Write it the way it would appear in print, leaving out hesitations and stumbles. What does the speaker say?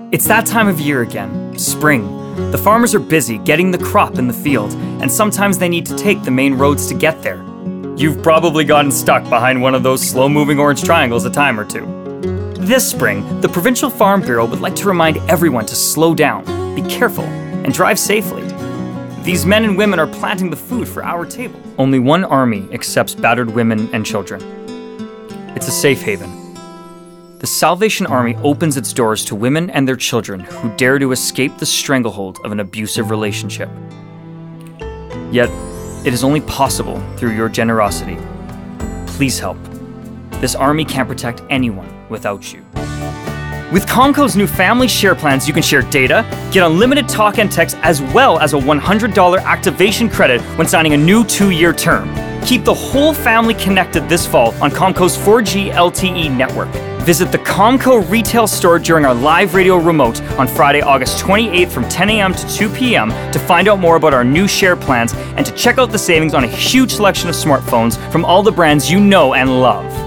It's that time of year again, spring. The farmers are busy getting the crop in the field, and sometimes they need to take the main roads to get there. You've probably gotten stuck behind one of those slow-moving orange triangles a time or two. This spring, the Provincial Farm Bureau would like to remind everyone to slow down, be careful, and drive safely. These men and women are planting the food for our table. Only one army accepts battered women and children. It's a safe haven. The Salvation Army opens its doors to women and their children who dare to escape the stranglehold of an abusive relationship. Yet, it is only possible through your generosity. Please help. This army can't protect anyone without you. With Comco's new family share plans, you can share data, get unlimited talk and text, as well as a $100 activation credit when signing a new 2-year term. Keep the whole family connected this fall on Comco's 4G LTE network. Visit the Comco retail store during our live radio remote on Friday, August 28th from 10 a.m. to 2 p.m. to find out more about our new share plans and to check out the savings on a huge selection of smartphones from all the brands you know and love.